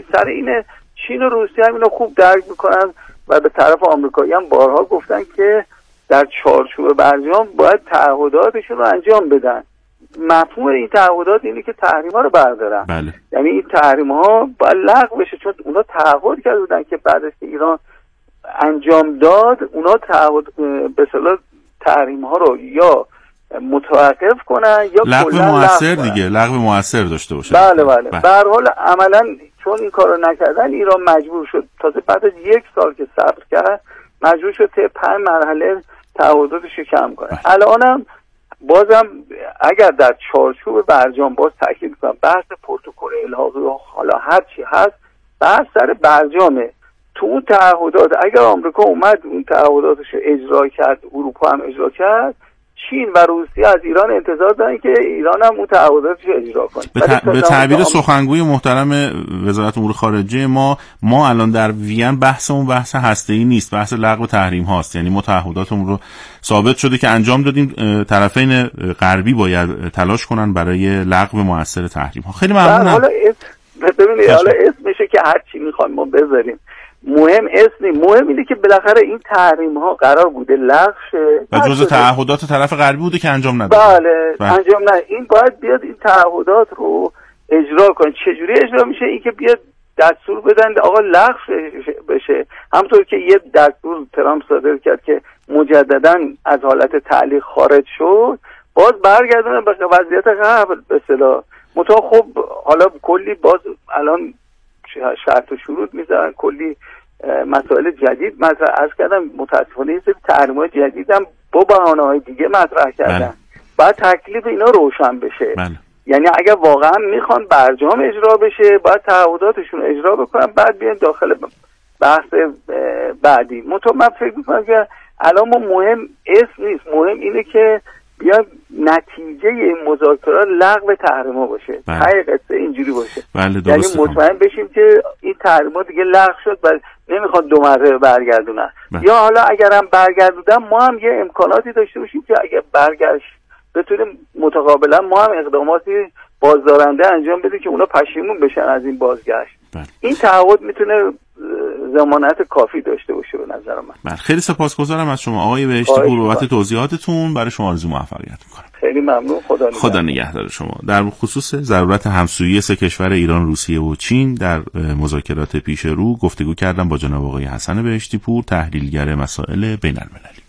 سر اینه چین و روسیه هم اینو خوب درک میکنن و به طرف آمریکایی هم بارها گفتن که در چارچوب برجام باید تعهداتشون رو انجام بدن. مفهوم این تعهدات اینه که تحریم‌ها رو بردارن. بله. یعنی این تحریم‌ها باید لغو بشه، چون اونا تعهد کرده بودن که بعد از که ایران انجام داد اونا تعهد به اصطلاح تحریم‌ها رو یا متوقف کنن یا لغو مؤثر دیگه، لغو مؤثر داشته باشه. بله. به هر حال عملاً چون این کارو نکردن ایران مجبور شد تازه بعد از 1 سال که صبر کرد مجبور شد طی 5 مرحله تعهداتش رو کم کنه. الانم بازم اگر در چارچوب برجام باز تاکید کنم بحث پروتکل الحاقی و حالا هر چی هست بحث سر برجامه. تو اون تعهدات اگر آمریکا اومد اون تعهداتش رو اجرا کرد، اروپا هم اجرا کرد، چین و روسیه از ایران انتظار دارن که ایران هم اون تعهداتش رو اجرا کنه. به تعبیر سخنگوی محترم وزارت امور خارجه ما الان در وین بحثمون بحث هسته‌ای نیست، بحث لغو تحریم هاست. یعنی ما تعهداتمون رو ثابت شده که انجام دادیم، طرفین غربی باید تلاش کنن برای لغو مؤثر تحریم ها. خیلی ممنونم. حالا ببینید حالا اسمشه که هر چی میخوایم ما بذاریم، مهم اسمی، مهم اینه که بالاخره این تحریم ها قرار بوده لغو شه و جزء تعهدات طرف غربی بوده که انجام نداده. بله. انجام نه، این باید بیاد این تعهدات رو اجرا کنه. چجوری اجرا میشه؟ این که بیاد دستور بدن آقا لغو بشه، همونطور که یه دستور ترامپ صادر کرد که مجددا از حالت تعلیق خارج شد، باز برگردونه به وضعیت قبل به اصطلاح. خب حالا کلی باز الان شرط و شروط میذارن، کلی مسائل جدید مطرح از کردم. متاسفانه این سری تحریم‌های جدید هم با بهانه‌های دیگه مطرح کردن. باید تکلیف اینا روشن بشه. یعنی اگر واقعا میخوان برجام اجرا بشه باید تعهداتشون اجرا بکنن، بعد بیان داخل بحث بعدی. من فکر میکنم که الان ما مهم اسم نیست، مهم اینه که بیان نتیجه این مذاکرات لغو تحریم‌ها باشه. ته قصه اینجوری باشه. یعنی مطمئن بشیم که این تحریم‌ها دیگه لغو شد و نمیخوان 2 مرحله برگردونن. یا حالا اگرم برگردوندن ما هم یه امکاناتی داشته باشیم که اگه برگشت بتونیم متقابلا ما هم اقداماتی بازدارنده انجام بدیم که اونا پشیمون بشن از این بازگشت. این تعهد میتونه ضمانت کافی داشته باشه به نظر من. خیلی سپاسگزارم از شما آقای بهشتی پور بابت توضیحاتتون. برای شما آرزوی موفقیت میکنم. خیلی ممنون. خدا نگهدار شما. در خصوص ضرورت همسویی 3 کشور ایران، روسیه و چین در مذاکرات پیش رو گفتگو کردم با جناب آقای حسن بهشتی پور، تحلیلگر مسائل بین المللی.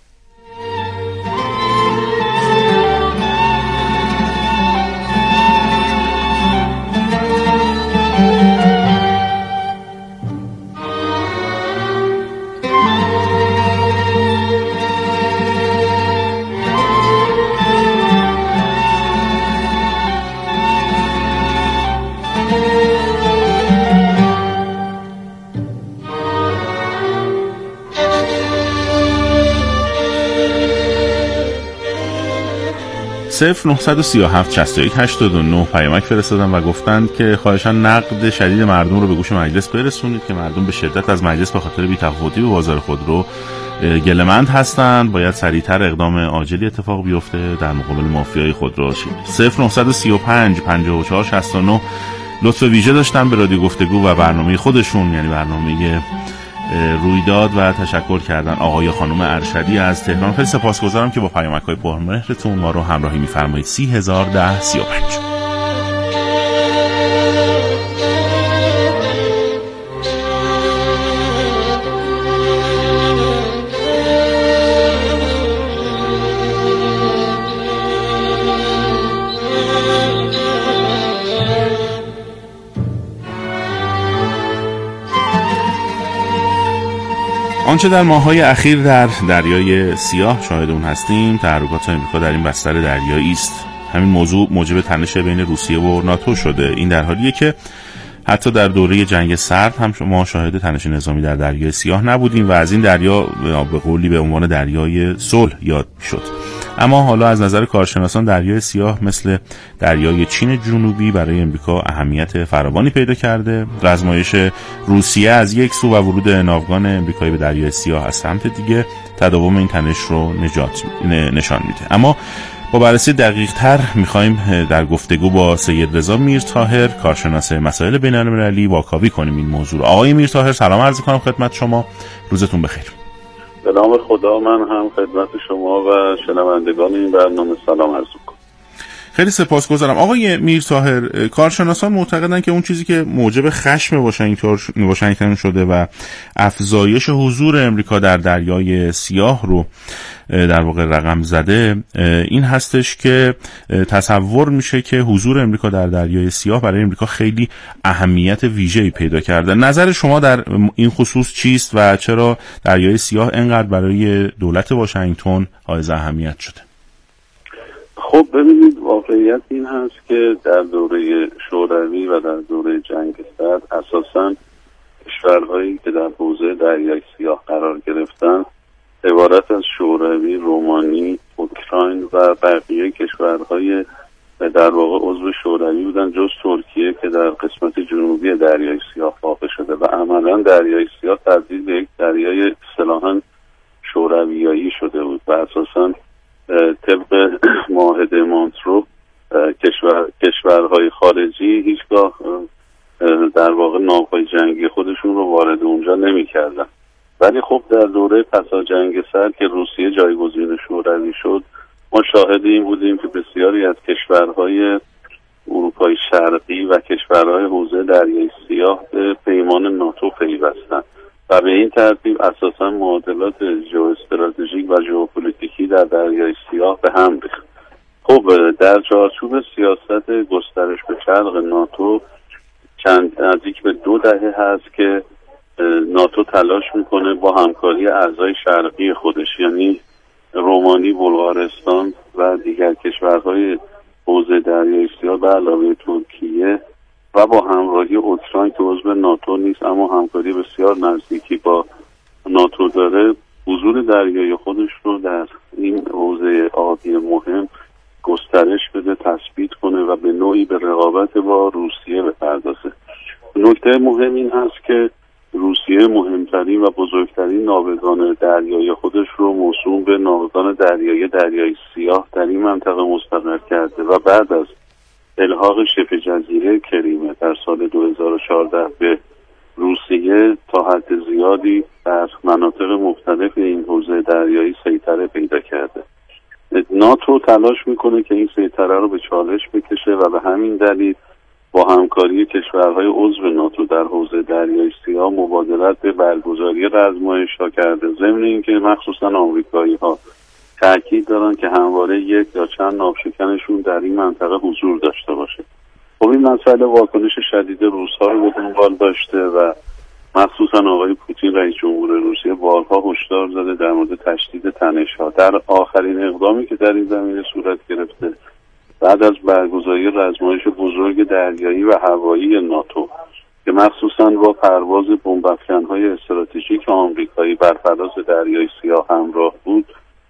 صفر 937 61 89 پیامک فرستادن و گفتند که خواهشاً نقد شدید مردم رو به گوش مجلس برسونید که مردم به شدت از مجلس به خاطر بی‌تفاوتی به بازار خودرو گله‌مند هستند. باید سریعتر اقدام عاجلی اتفاق بیفته در مقابل مافیای خودرو. 0935 54 69 لطف ویژه داشتن به رادیو گفتگو و برنامه خودشون، یعنی برنامه رویداد، و تشکر کردن آقای خانم ارشدی از تهران. خیلی سپاسگزارم که با پیامک‌های پرمهرتون ما رو همراهی می‌فرمایید. 301035. آنچه در ماه‌های اخیر در دریای سیاه شاهد اون هستیم، تحرکات آمریکا در این بستر دریایی است. همین موضوع موجب تنش بین روسیه و ناتو شده. این در حالیه که حتی در دوره جنگ سرد هم ما شاهد تنش نظامی در دریای سیاه نبودیم و از این دریا به قولی به عنوان دریای صلح یاد شد. اما حالا از نظر کارشناسان دریای سیاه مثل دریای چین جنوبی برای امریکا اهمیت فراوانی پیدا کرده. رزمایش روسیه از یک سو و ورود ناوگان امریکایی به دریای سیاه از سمت دیگه تداوم این تنش رو نشان میده. اما با بررسی دقیق تر میخوایم در گفتگو با سید رضا میرطاهر کارشناس مسائل بین‌المللی واکاوی کنیم این موضوع رو. آقای میرطاهر سلام عرض کنم خدمت شما، روزتون بخیر. به نام خدا، من هم خدمت شما و شنوندگان این برنامه سلام عرض می‌کنم. خیلی سپاسگزارم. آقای میرطاهر، کارشناسان معتقدن که اون چیزی که موجب خشم واشنگتن شده و افزایش حضور امریکا در دریای سیاه رو در واقع رقم زده این هستش که تصور میشه که حضور امریکا در دریای سیاه برای امریکا خیلی اهمیت ویژه‌ای پیدا کرده. نظر شما در این خصوص چیست و چرا دریای سیاه اینقدر برای دولت واشنگتن حائز اهمیت شده؟ خب ببینید، واقعیت این هست که در دوره شوروی و در دوره جنگ سرد اساساً کشورهایی که در حوزه دریای سیاه قرار گرفتن عبارت از شوروی، رومانی، اوکراین و بقیه کشورهای در واقع عضو شوروی بودن، جز ترکیه که در قسمت جنوبی دریای سیاه واقع شده و عملاً دریای سیاه تبدیل به یک دریای اصطلاحاً شورویایی شده بود و اساساً طبق معاهده مونترو کشورهای خارجی هیچگاه در واقع ناوهای جنگی خودشون رو وارد اونجا نمی کردن. ولی خب در دوره پسا جنگ سرد که روسیه جایگزین شوروی شد، ما شاهد این بودیم که بسیاری از کشورهای اروپای شرقی و کشورهای حوزه دریای سیاه به پیمان ناتو پیوستند و به این ترتیب اساسا معادلات ژئواستراتژیک و ژئوپلیتیکی در دریای سیاه به هم ریخت. خب در چارچوب سیاست گسترش به شرق ناتو نزدیک به 2 دهه هست که ناتو تلاش میکنه با همکاری اعضای شرقی خودش، یعنی رومانی، بلغارستان و دیگر کشورهای حوزه دریای سیاه به علاوه ترکیه و با همراهی اوکراین که عضو ناتو نیست اما همکاری بسیار نزدیکی با ناتو داره، حضور دریایی خودش رو در این حوزه آبی مهم گسترش بده، تثبیت کنه و به نوعی به رقابت با روسیه بپردازه. نکته مهم این هست که روسیه مهمترین و بزرگترین ناوگان دریایی خودش رو موسوم به ناوگان دریای سیاه در این منطقه مستقر کرده و بعد از الحاق شبه جزیره کریمه در سال 2014 به روسیه تا حد زیادی در مناطق مختلف این حوزه دریایی سیطره پیدا کرده. ناتو تلاش میکنه که این سیطره رو به چالش بکشه و به همین دلیل با همکاری کشورهای عضو ناتو در حوزه دریای سیاه مبادرت به برگزاری رزمایش‌ها کرده، ضمن اینکه مخصوصا آمریکایی‌ها تاکید دارن که همواره یک یا چند ناوشکنشون در این منطقه حضور داشته باشه. خب این مسئله واکنش شدید روس‌ها رو به دنبال داشته و مخصوصا آقای پوتین رئیس جمهور روسیه بارها هشدار زده در مورد تشدید تنش‌ها. در آخرین اقدامی که در این زمینه صورت گرفته بعد از برگزاری رزمایش بزرگ دریایی و هوایی ناتو که مخصوصا با پرواز بمب‌افکن‌های استراتژیک آمریکایی بر فراز دریای سیاه همراه بود،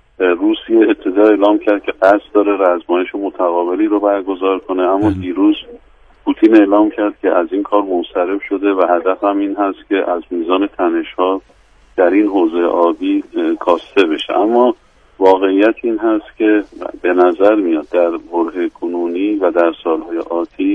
روسیه ابتدا اعلام کرد که قصد داره رزمایش متقابلی رو برگزار کنه، اما دیروز پوتین اعلام کرد که از این کار منصرف شده و هدف هم این هست که از میزان تنش‌ها در این حوزه آبی کاسته بشه. اما واقعیت این هست که به نظر میاد در برهه کنونی و در سالهای آتی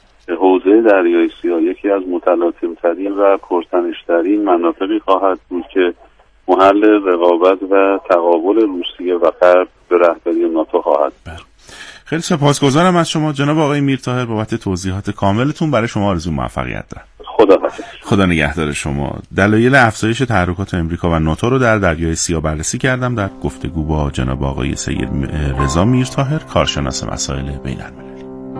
حوزه دریای سیاه یکی از متلاطم‌ترین و پرتنش‌ترین مناطقی خواهد بود که محل رقابت و تقابل روسیه و غرب به رهبری ناتو خواهد بود. خیلی سپاسگزارم از شما جناب آقای میرطاهر بابت توضیحات کاملتون. برای شما آرزوی موفقیت دارم. خدا نگهدار شما. دلایل افزایش تحرکات امریکا و ناتو رو در دریای سیاه بررسی کردم در گفتگو با جناب آقای سید رضا میرطاهر کارشناس مسائل بین‌المللی.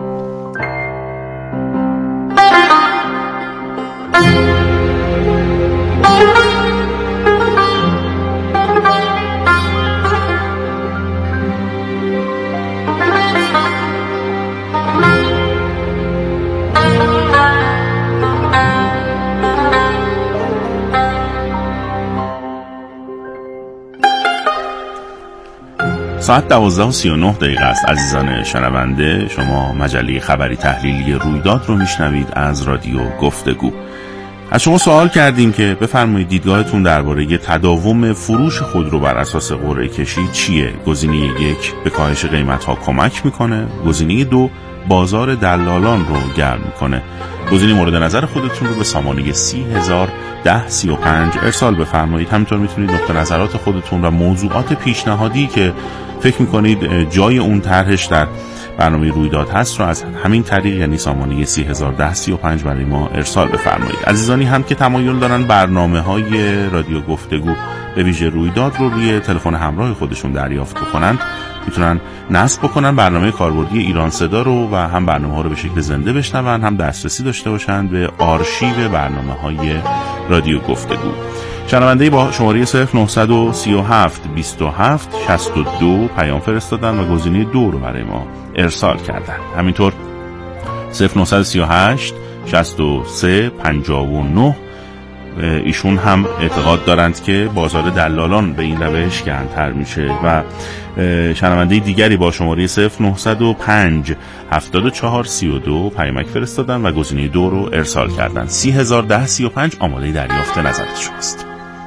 ساعت 12:39 است. عزیزان شنونده، شما مجله خبری تحلیلی رویداد رو میشنوید از رادیو گفتگو. از شما سوال کردیم که بفرمایید دیدگاهتون درباره تداوم فروش خودرو بر اساس قرعه کشی چیه؟ گزینه 1 به کاهش قیمت‌ها کمک میکنه، گزینه 2 بازار دلالان رو گرم میکنه. گزینه مورد نظر خودتون رو به سامانه 301035 ارسال بفرمایید. همینطور میتونید نقطه نظرات خودتون و موضوعات پیشنهادی که فکر میکنید جای اون طرحش در برنامه رویداد هست رو از همین طریق، یعنی سامانه 301035 برای ما ارسال بفرمایید. عزیزانی هم که تمایل دارن برنامه‌های رادیو گفتگو به ویژه رویداد رو روی تلفن همراه خودشون دریافت بکنن، میتونن نصب بکنن برنامه کاربردی ایران صدا رو و هم برنامه‌ها رو به شکل زنده بشنون، هم دسترسی داشته باشن به آرشیو برنامه‌های رادیو گفتگو. شنونده با شماره 0937 27 62 پیام فرستادن و گزینه 2 رو برای ما ارسال کردن. همینطور 0938 63 59 ایشون هم اعتقاد دارند که بازار دلالان به این روش گرم‌تر میشه. و شنونده دیگری با شماره 0905 74 32 پیامک فرستادن و گزینه 2 رو ارسال کردن. 301035 آماده دریافت نظرت شماست.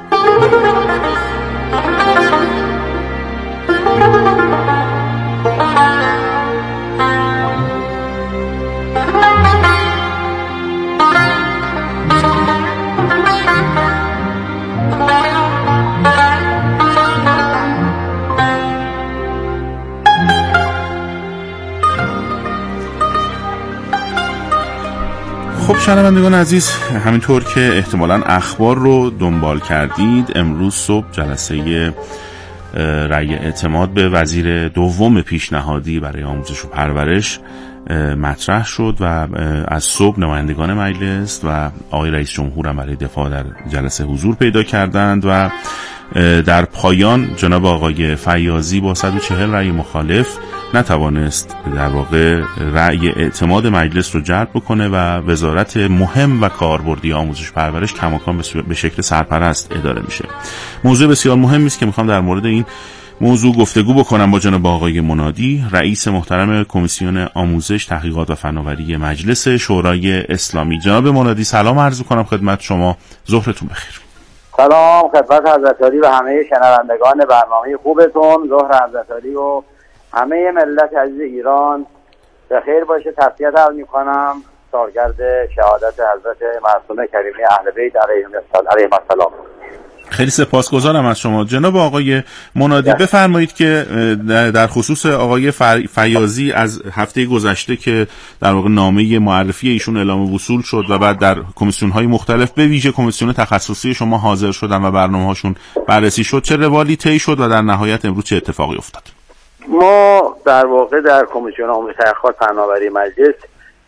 خب شنوندگان عزیز، همینطور که احتمالاً اخبار رو دنبال کردید، امروز صبح جلسه رأی اعتماد به وزیر دوم پیشنهادی برای آموزش و پرورش مطرح شد و از صبح نمایندگان مجلس و آقای رئیس جمهور هم برای دفاع در جلسه حضور پیدا کردند و در پایان جناب آقای فیاضی با 140 رأی مخالف نتوانست در واقع رأی اعتماد مجلس رو جلب بکنه و وزارت مهم و کاربردی آموزش پرورش کماکان به شکل سرپرست اداره میشه. موضوع بسیار مهمی است که میخوام در مورد این موضوع گفتگو بکنم با جناب آقای منادی، رئیس محترم کمیسیون آموزش، تحقیقات و فناوری مجلس شورای اسلامی. جناب منادی سلام عرض می‌کنم خدمت شما، ظهرتون بخیر. سلام خدمت حضرت عالی و همه شنوندگان برنامه خوبتون. ظهر حضرت عالی و همه ملت عزیز ایران به خیر باشه. تسلیت عرض می‌کنم سالگرد شهادت حضرت معصومه کریمه اهل بیت علیهم السلام. خیلی سپاسگزارم از شما. جناب آقای منادی بفرمایید که در خصوص آقای فیاضی از هفته گذشته که در واقع نامه معرفی ایشون اعلام وصول شد و بعد در کمیسیون‌های مختلف به ویژه کمیسیون تخصصی شما حاضر شدن و برنامه‌هاشون بررسی شد، چه روالی طی شد و در نهایت امروز چه اتفاقی افتاد؟ ما در واقع در کمیسیون آموزش تحقیقات فناوری مجلس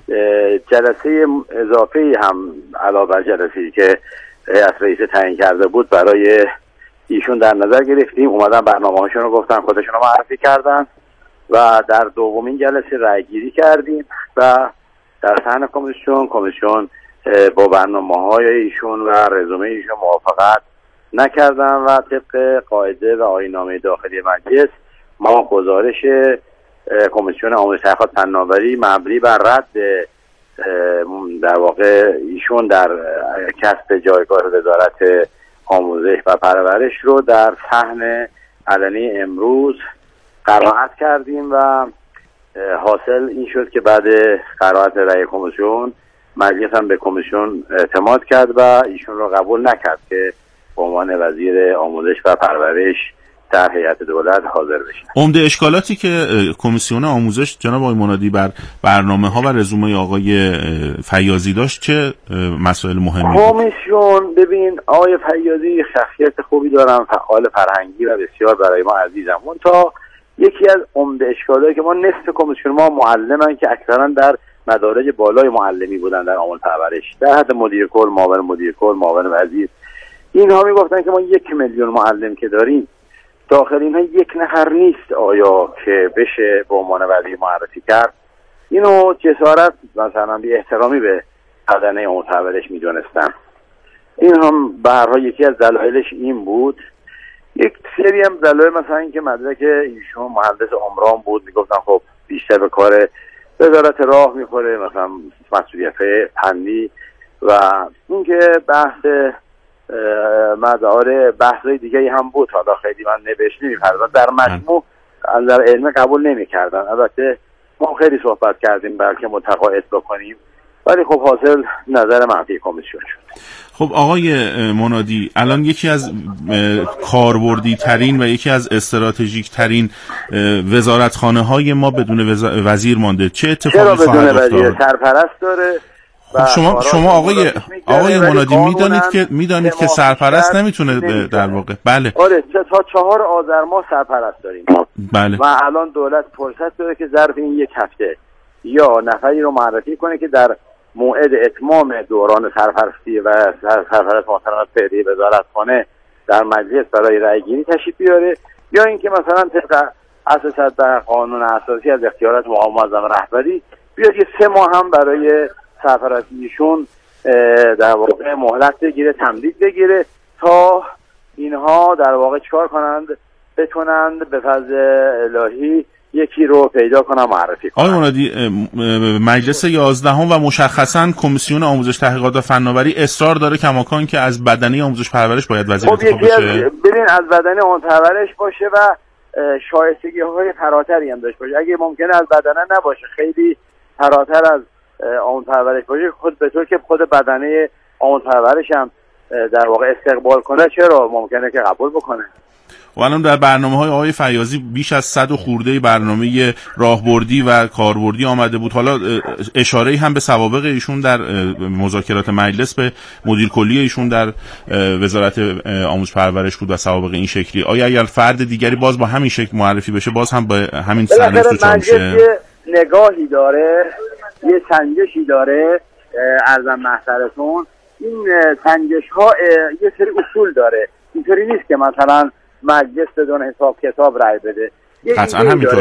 جلسه اضافی هم علاوه بر جلسه‌ای که رئیس تعیین کرده بود برای ایشون در نظر گرفتیم. اومدن برنامه‌هاشون رو گفتن، خودشون رو معرفی کردن و در دومین جلسه رأی‌گیری کردیم و در صحن کمیسیون با برنامه‌های ایشون و رزومه ایشون موافقت نکردن و طبق قاعده و آیین‌نامه داخلی مجلس ما گزارش کمیسیون آموزش تحقیقات فناوری مبنی بر رد در واقع ایشون در کسب جایگاه وزارت آموزش و پرورش رو در صحن علنی امروز قرائت کردیم و حاصل این شد که بعد قرائت رأی کمیسیون مجلس هم به کمیسیون اعتماد کرد و ایشون رو قبول نکرد که به عنوان وزیر آموزش و پرورش در هیئت دولت حاضر بشن. عمده اشکالاتی که کمیسیون آموزش جناب آقای منادی بر برنامه‌ها و رزومه آقای فیاضی داشت چه مسائل مهمی بود؟ کمیسیون ببین آقای فیاضی شخصیت خوبی دارن، فعال فرهنگی و بسیار برای ما عزیزن. تا یکی از عمده اشکالایی که ما نصف کمیسیون ما معلمن که اکثرا در مدارج بالای معلمی بودن در آموزش پرورش در حد مدیر کل، معاون مدیر کل، معاون وزیر. اینها میگفتن که ما 1 میلیون معلم که داریم داخل اینها یک نفر نیست آیا که بشه به عنوان وزیر معرفی کرد. اینو جسارت مثلا بی احترامی به بدنه اون پرورش میدونستن. این هم به هر حال یکی از دلایلش این بود. یک سری هم دلایل مثلا این که مدرک ایشون مهندس عمران بود، میگفتن خب بیشتر به کار وزارت راه میخوره، مثلا مسئولیت فنی و اینکه بحث مدار بحث‌های دیگه هم بود، حالا خیلی من نوشت نمی‌پردازم، در مجموع در علم قبول نمی‌کردن. البته ما خیلی صحبت کردیم بلکه متقاعد بکنیم، ولی خب حاصل نظر منفی کمیسیون شد. خب آقای منادی، الان یکی از کاربردی ترین و یکی از استراتژیک ترین وزارتخانه های ما بدون وزیر مانده. چه اتفاقی خواهد افتاد؟ سرپرست داره. خب شما آقای منادی میدانید که سرپرست نمیتونه در واقع. بله. آره، تا 4 آذر ماه سرپرست داریم. بله. و الان دولت فرصت داره که ظرف این یک هفته یا نفری رو معرفی کنه که در موعد اتمام دوران سرپرستی و سرپرست محترم فعلی وزارتخانه در مجلس برای رأیگیری تشریف بیاره، یا اینکه مثلا طبق اساس در قانون اساسی از اختیارات مقام معظم رهبری بیاد که 3 ماه هم برای سرپرستیشون در واقع مهلت بگیره، تمدید بگیره تا اینها در واقع چیکار کنند، بتونند به فضل الهی یکی رو پیدا کنم معرفی کنم. آقای منادی، مجلس 11 و مشخصاً کمیسیون آموزش تحقیقات و فناوری اصرار داره کماکان که از بدنه آموزش پرورش باید وزیر انتخاب بشه. ببین از بدنه آموزش پرورش باشه و شایستگی‌های فراتری هم داشته باشه. اگه ممکنه از بدنه نباشه، خیلی فراتر از آموزش پرورش باشه، خود به طور که خود بدنه آموزش پرورش هم در واقع استقبال کنه، چرا ممکنه که قبول بکنه. و الان در برنامه‌های آقای فیاضی بیش از 100 خورده برنامه راهبردی و کاربردی آمده بود. حالا اشاره‌ای هم به سوابق ایشون در مذاکرات مجلس به مدیر کلی ایشون در وزارت آموزش پرورش بود و سوابق این شکلی. آیا اگر فرد دیگری باز با همین شکل معرفی بشه باز هم به همین سرنوشت دچار میشه؟ یه نگاهی داره، یه سنجشی داره. عرضم محضرتون این سنجش‌ها یه سری اصول داره. اینطوری نیست که مثلا مجلس بدون حساب کتاب رای بده. قطعا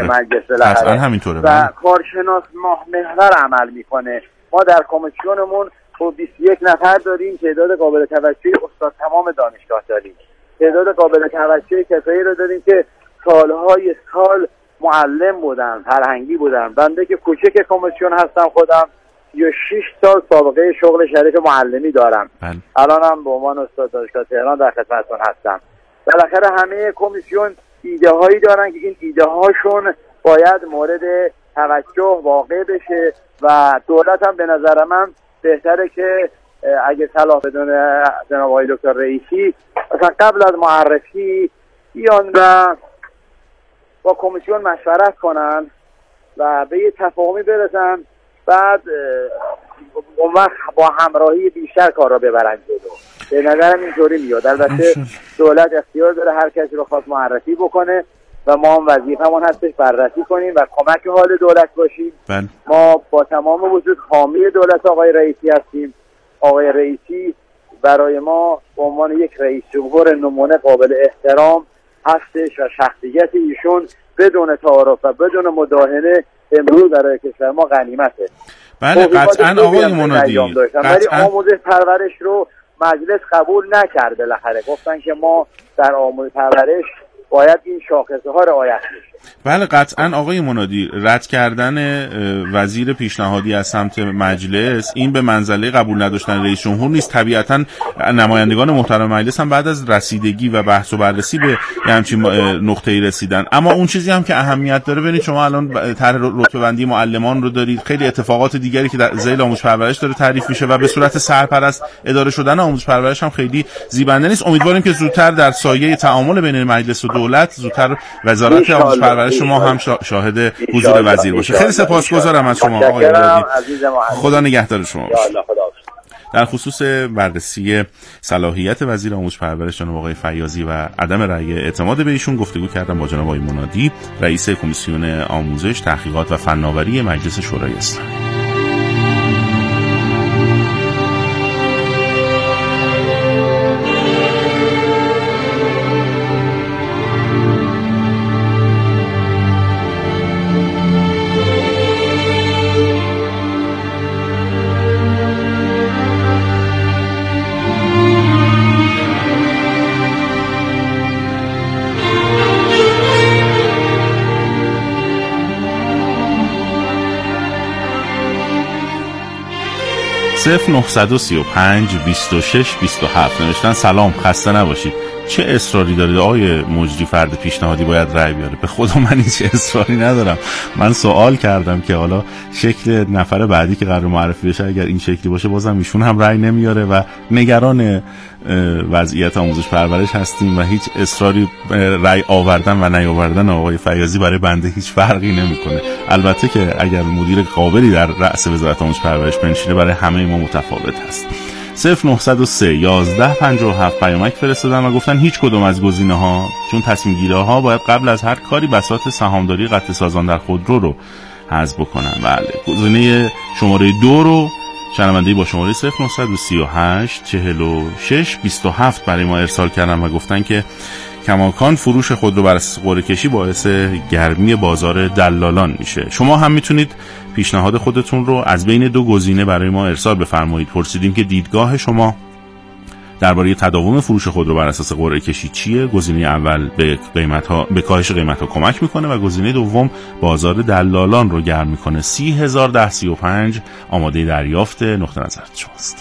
همینطوره. و کارشناس محور عمل میکنه. ما در کمیسیونمون 21 نفر داریم، تعداد قابل توجهی استاد تمام دانشگاه داریم، تعداد قابل توجهی کسایی رو داریم که سالهای سال معلم بودن، فرهنگی بودن. بنده که کوچک کمیسیون هستم، خودم 36 سال سابقه شغل شریف معلمی دارم. الانم به عنوان استاد دانشگاه تهران در خدمتتون هستم. بالاخره همه کمیسیون ایده هایی دارن که این ایده هاشون باید مورد توجه واقع بشه و دولت هم به نظر من بهتره که اگه صلاح بدونه جناب آقای دکتر رئیسی مثلا قبل از معرفی بیان و با کمیسیون مشورت کنن و به یه تفاهمی برسن، بعد اون وقت با همراهی بیشتر کار را ببرن جلو. به نظرم اینطوری میاد. البته دولت اختیار داره هر کسی رو خواست معرفی بکنه و ما هم وظیفمون هستش بررسی کنیم و کمک حال دولت باشیم. ما با تمام وجود حامی دولت آقای رئیسی هستیم. آقای رئیسی برای ما به عنوان یک رئیس جمهور نمونه قابل احترام هستش و شخصیت ایشون بدون تعارف و بدون مداهنه امروز برای کشور ما غنیمته. بله قطعا آقای منادی، ولی آموزش پرورش رو مجلس قبول نکرد. بالاخره گفتن که ما در آموزش پرورش باید این شاخصه ها رعایت بشه. بله قطعا آقای منادی، رد کردن وزیر پیشنهادی از سمت مجلس این به منزله قبول نداشتن رئیس جمهور نیست. طبیعتا نمایندگان محترم مجلس هم بعد از رسیدگی و بحث و بررسی به همچین نقطه‌ای رسیدن. اما اون چیزی هم که اهمیت داره، ببینید شما الان طرح رتبه بندی معلمان رو دارید، خیلی اتفاقات دیگری که در ذیل آموزش پرورش داره تعریف میشه و به صورت سرپرست اداره شدن آموزش پرورش هم خیلی زیبنده نیست. امیدواریم که زودتر در سایه تعامل بین مجلس و دولت زودتر وزارت آموزش پرورش شما هم شاهد حضور وزیر باشه. خیلی سپاسگزارم از شما آقای منادی. خدا نگهدار شما باشه. در خصوص بررسی صلاحیت وزیر آموزش پرورش جناب آقای فیاضی و عدم رأی اعتماد به ایشون گفتگو کردم با جناب آقای منادی، رئیس کمیسیون آموزش، تحقیقات و فناوری مجلس شورای اسلامی. 0935 26 27 نوشتن سلام، خسته نباشید. چه اصراری دارید آقای مجری فرد پیشنهادی باید رأی بیاره؟ به خدا من هیچ اصراری ندارم. من سوال کردم که حالا شکل نفر بعدی که قرار معرفی بشه اگر این شکلی باشه بازم ایشون هم رأی نمیاره و نگران وضعیت آموزش پرورش هستیم و هیچ اصراری رأی آوردن و نیاوردن آقای فیاضی برای بنده هیچ فرقی نمیکنه. البته که اگر مدیر قابلی در رأس وزارت آموزش پرورش بنشینه برای همه ما متفاوت هست. 0903 11 57 پیامک فرستادن و گفتن هیچ کدوم از گزینه‌ها، چون تصمیم گیری‌ها باید قبل از هر کاری بساط سهامداری قطع سازان در خودرو رو حذف بکنن. بله، گزینه شماره 2 رو شنونده‌ای با شماره 0938 46 27 برای ما ارسال کردن و گفتن که کماکان فروش خودرو بر اساس قرعه کشی باعث گرمی بازار دلالان میشه. شما هم میتونید پیشنهاد خودتون رو از بین دو گزینه برای ما ارسال بفرمایید. پرسیدیم که دیدگاه شما درباره تداوم فروش خودرو بر اساس قرعه کشی چیه؟ گزینه اول به کاهش قیمت‌ها کمک میکنه و گزینه دوم بازار دلالان رو گرم میکنه. 30,035 آماده دریافت. نقطه نظرت شماست.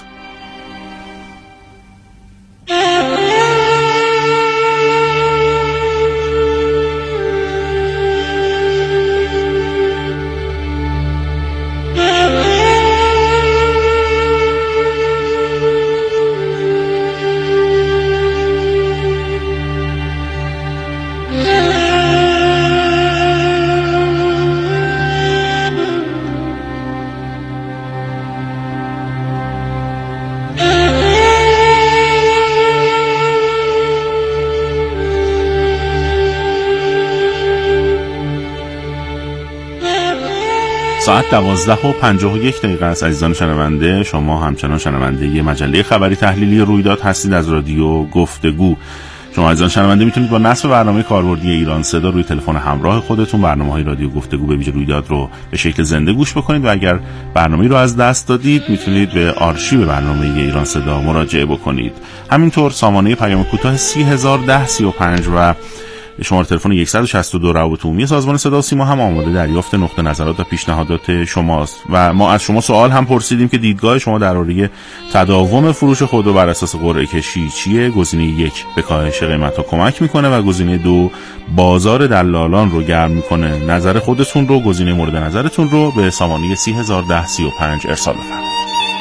ساعت 12:51 است. عزیزان شنونده، شما همچنان شنونده مجله خبری تحلیلی رویداد هستید از رادیو گفتگو. شما عزیزان شنونده میتونید با نصب برنامه کاربردی ایران صدا روی تلفن همراه خودتون برنامه‌های رادیو گفتگو به ویژه رویداد رو به شکل زنده گوش بکنید و اگر برنامه‌ای رو از دست دادید میتونید به آرشیو برنامه ایران صدا مراجعه بکنید. همینطور سامانه پیام کوتاه 30,035 و شماره تلفن 162 روابط عمومی سازمان صدا و سیما هم آماده دریافت نقطه نظرات و پیشنهادات شماست و ما از شما سوال هم پرسیدیم که دیدگاه شما درباره تداوم فروش خودرو بر اساس قرعه کشی چیه؟ گزینه 1 به کاهش قیمت‌ها کمک میکنه و گزینه 2 بازار دلالان رو گرم میکنه. نظر خودتون رو، گزینه مورد نظرتون رو به سامانه 30,035 ارسال بفرمایید.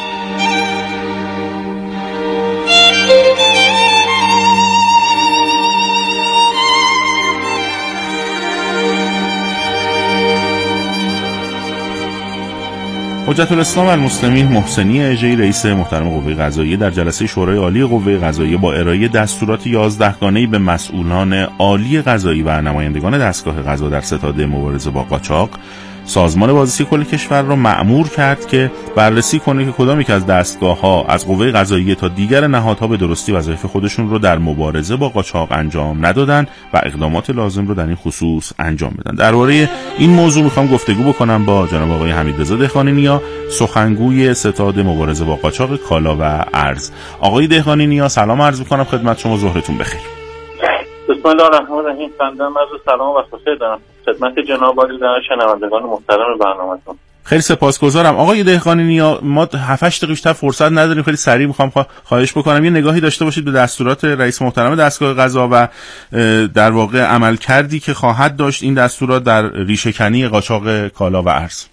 حجت الاسلام المسلمین محسنی اژه‌ای رئیس محترم قوه قضاییه در جلسه شورای عالی قوه قضاییه با ارائه دستورات 11 گانه‌ای به مسئولان عالی قضایی و نمایندگان دستگاه قضا در ستاد مبارزه با قاچاق سازمان بازرسی کل کشور را مأمور کرد که بررسی کنه که کدام یک از دستگاه‌ها از قوه قضاییه تا دیگر نهادها به درستی وظایف خودشون رو در مبارزه با قاچاق انجام ندادن و اقدامات لازم رو در این خصوص انجام بدن. درباره این موضوع میخوام گفتگو بکنم با جناب آقای حمیدرضا دهقانی نیا، سخنگوی ستاد مبارزه با قاچاق کالا و ارز. آقای دهقانی نیا سلام عرض می‌کنم خدمت شما، ظهرتون بخیر. بسم الله الرحمن الرحیم. بنده عرض سلام و خیر دارم خدمت جناب عالی و شنوندگان محترم برنامه‌تون. خیلی سپاسگزارم آقای دهقانی نیا. ما 7-8 دقیقه بیشتر فرصت نداریم، خیلی سریع میخوام خواهش بکنم یه نگاهی داشته باشید به دستورات رئیس محترم دستگاه قضا و در واقع عملکردی که خواهد داشت این دستورات در ریشه‌کنی قاچاق کالا و ارز.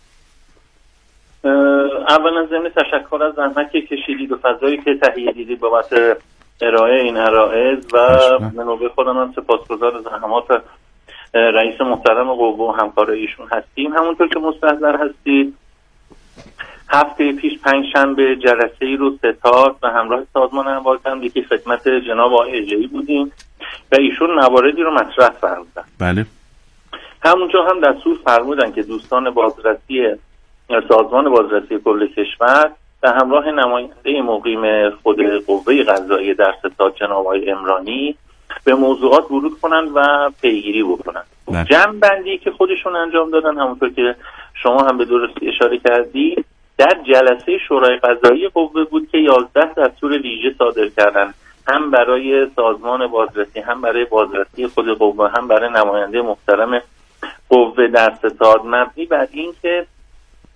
اولا ضمن تشکر از زحمتی که کشیدید و فضایی که تهیه دیدید بابت ارائه این عرائض و به نوبه خودم هم سپاسگزار زحمات رئیس محترم قوه و همکار ایشون هستیم. همونطور که مستحضر هستید هفته پیش پنجشنبه جلسه‌ای رو ستاد و همراه سازمان اموال تملیکی خدمت جناب آقای اژه‌ای بودیم و ایشون مواردی رو مطرح فرمودن. بله. همونجا هم دستور فرمودن که دوستان بازرسی سازمان بازرسی کل کشور به همراه نماینده مقیم خود قوه قضاییه در ستاد جناب آقای عمرانی به موضوعات ورود کنن و پیگیری بکنن. جمع بندی که خودشون انجام دادن همونطور که شما هم به درستی اشاره کردید در جلسه شورای قضایی قوه بود که 11 دستور ویژه صادر کردن، هم برای سازمان بازرسی، هم برای بازرسی خود قوه، هم برای نماینده محترم قوه در ستاد، مبنی بر این که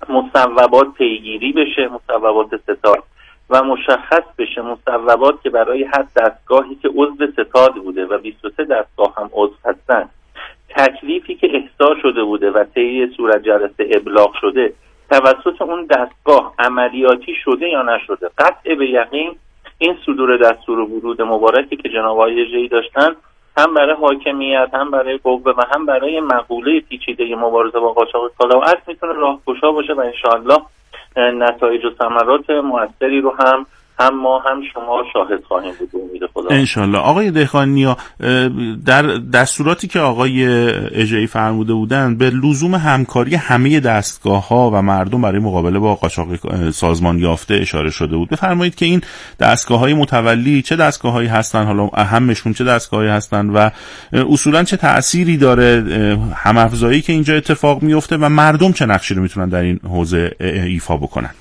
مصوبات پیگیری بشه، مصوبات ستاد، و مشخص بشه مصوبات که برای هر دستگاهی که عضو ستاد بوده و 23 دستگاه هم عضو هستن، تکلیفی که احضار شده بوده و طی صورت جلسه ابلاغ شده توسط اون دستگاه عملیاتی شده یا نشده. قطع به یقین این صدور دستور ورود مبارکی که جناب آقای ژی داشتن، هم برای حاکمیت، هم برای قوه و هم برای مقوله پیچیده مبارزه با قاچاق کالا و ارز میتونه راهگشا باشه و انشاءالله نتایج و ثمرات موثری رو هم ما هم شما شاهد خواهیم بود به امید خدا انشالله. آقای دهقانی‌نیا، در دستوراتی که آقای اژه‌ای فرموده بودند به لزوم همکاری همه دستگاه‌ها و مردم برای مقابله با قاچاق سازمان یافته اشاره شده بود. بفرمایید که این دستگاه‌های متولی چه دستگاه‌هایی هستند، حالا اهمشون چه دستگاه‌هایی هستند و اصولاً چه تأثیری داره هم‌افزایی که اینجا اتفاق میفته و مردم چه نقشی رو میتونن در این حوزه ایفا بکنند؟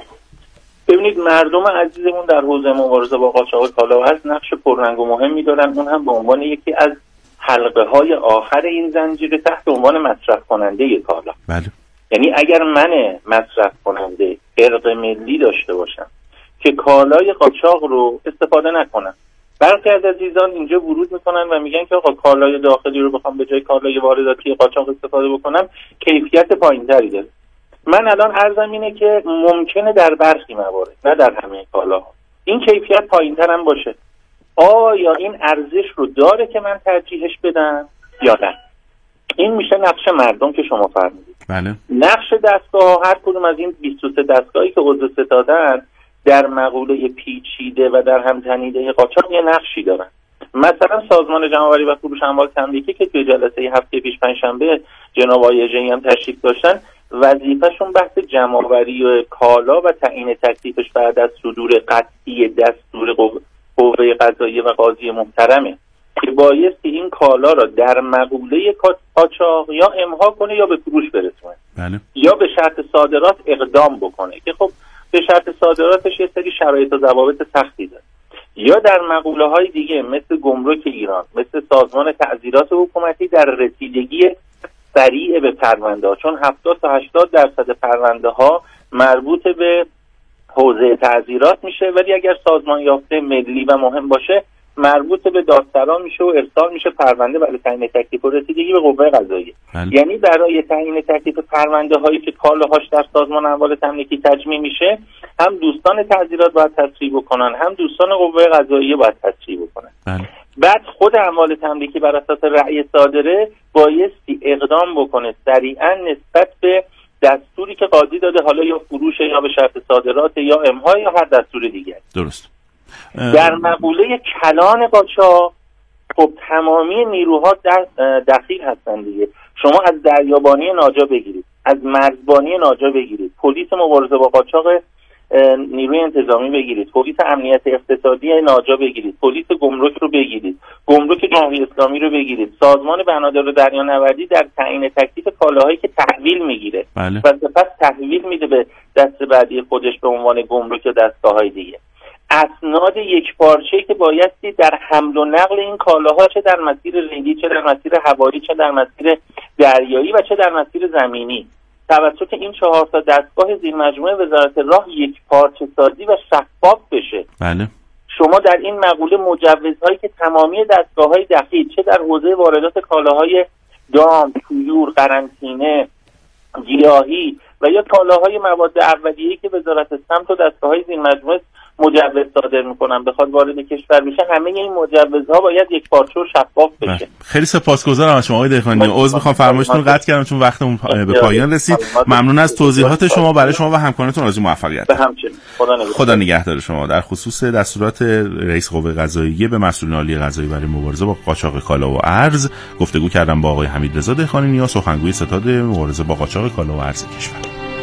ببینید، مردم عزیزمون در حوزه مبارزه با قاچاق کالا و ارز نقش پررنگ و مهمی دارن، اون هم به عنوان یکی از حلقه‌های آخر این زنجیره تحت عنوان مصرف کننده کالا. بله. یعنی اگر من مصرف کننده ارق ملی داشته باشم که کالای قاچاق رو استفاده نکنم، برخی از عزیزان اینجا ورود میکنن و میگن که آقا کالای داخلی رو بخوام به جای کالای وارداتی قاچاق استفاده بکنم کیفیت پایین‌تری داره. من الان عرضم اینه که ممکنه در برخی موارد، نه در همه کالاها، این کیفیت پایین‌تر هم باشه. آیا این ارزش رو داره که من ترجیحش بدم یا نه؟ این میشه نقش مردم که شما فرمودید. بله. نقش دستگاه، هر کدوم از این 23 دستگاهی که عضو ستادن در مقوله پیچیده و در هم تنیده قاچاق یه نقشی دارن. مثلا سازمان جمع‌آوری و فروش اموال تملیکی که توی جلسه هفته پیش پنجشنبه جناب آقای ژی هم تشریف داشتن، وظیفه‌شون بحث جمع‌آوری کالا و تعیین تکلیفش بعد از صدور قطعی دستور قوه قضاییه و قاضی محترمه که بایستی این کالا را در مقوله قاچاق یا امضا کنه یا به فروش برسونه. بله. یا به شرط صادرات اقدام بکنه که خب به شرط صادراتش یه سری شرایط و ضوابط سختی داره، یا در مقوله های دیگه مثل گمرک ایران، مثل سازمان تعزیرات حکومتی در رسیدگی سریع به پرونده ها، چون 70 تا 80% پرونده ها مربوط به حوزه تعزیرات میشه، ولی اگر سازمان یافته ملی و مهم باشه مربوط به دادسرا میشه و ارسال میشه پرونده برای تعیین تکلیف و رسیدگی به قوه قضاییه. یعنی برای تعیین تکلیف پرونده هایی که کالاهاش در سازمان اموال تملیکی تجمیع میشه، هم دوستان تعزیرات باید تصریح بکنن، هم دوستان قوه قضاییه باید تصریح بکنن. بعد خود اموال تملیکی بر اساس رأی صادره بایستی اقدام بکنه سریعا نسبت به دستوری که قاضی داده، حالا یا فروش یا به شرط صادرات یا امضا یا هر دستور دیگه. درست. در مقوله کلان قاچاق خب تمامی نیروها دخیل هستن دیگه. شما از دریابانی ناجا بگیرید، از مرزبانی ناجا بگیرید، پلیس مبارزه با قاچاق نیروی انتظامی بگیرید، پلیس امنیت اقتصادی ناجا بگیرید، پلیس گمرک رو بگیرید، گمرک جمهوری اسلامی رو بگیرید، سازمان بنادر دریانوردی در تعیین تکلیف کالاهایی که تحویل میگیره بله. و سپس تحویل میده به دست بعدی خودش به عنوان گمرک و دستگاه‌های دیگه. اسناد یک پارچه‌ای که بایستی در حمل و نقل این کالاها چه در مسیر ریلی، چه در مسیر هوایی، چه در مسیر دریایی و چه در مسیر زمینی توسط این 4 تا دستگاه زیر مجموعه وزارت راه یک پارچه سازی و شفاف بشه. بله. شما در این مقوله مجوزهایی که تمامی دستگاه‌های دخیل چه در حوزه واردات کالاهای دام، طیور، قرنطینه، گیاهی و یا کالاهای مواد اولیه‌ای که وزارت سمت و دستگاه‌های زیر مجموعه مجوز صادر میکنن بخواد وارد کشور بشه، همه این مجوزها باید یک پارچه و شفاف بشه. خیلی سپاسگزارم از شما آقای دهقانی. عذر میخوام فرمایشتون رو قطع کردم چون وقتمون به پایان رسید. ممنون از توضیحات شما. برای شما و همکارانتون آرزوی موفقیت. به همچنین. خدا نگهدار شما. در خصوص دستورات رئیس قوه قضاییه به مسئولین عالی قضایی برای مبارزه با قاچاق کالا و ارز گفتگو کردم با آقای حمیدرضا دهقانی، سخنگوی ستاد مبارزه با قاچاق کالا و ارز کشور.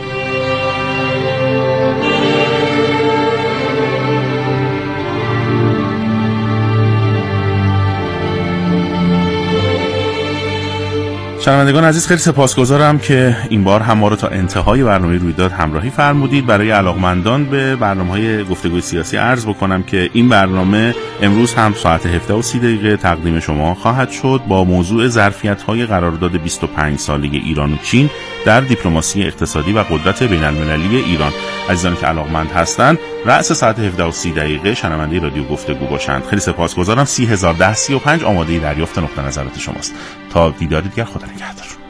شنوندگان عزیز، خیلی سپاسگزارم که این بار هم ما رو تا انتهای برنامه رویداد همراهی فرمودید. برای علاقمندان به برنامه‌های گفتگوی سیاسی عرض بکنم که این برنامه امروز هم ساعت 17:30 تقدیم شما خواهد شد با موضوع ظرفیت‌های قرارداد 25 ساله ایران و چین در دیپلماسی اقتصادی و قدرت بین‌المللی ایران. عزیزانی که علاقمند هستند رأس ساعت 17:30 شنونده رادیو گفتگو باشند. خیلی سپاسگزارم. 3001035 آماده دریافت نقطه نظرات شماست. تا دیدار دیگر، خدا نگهدار.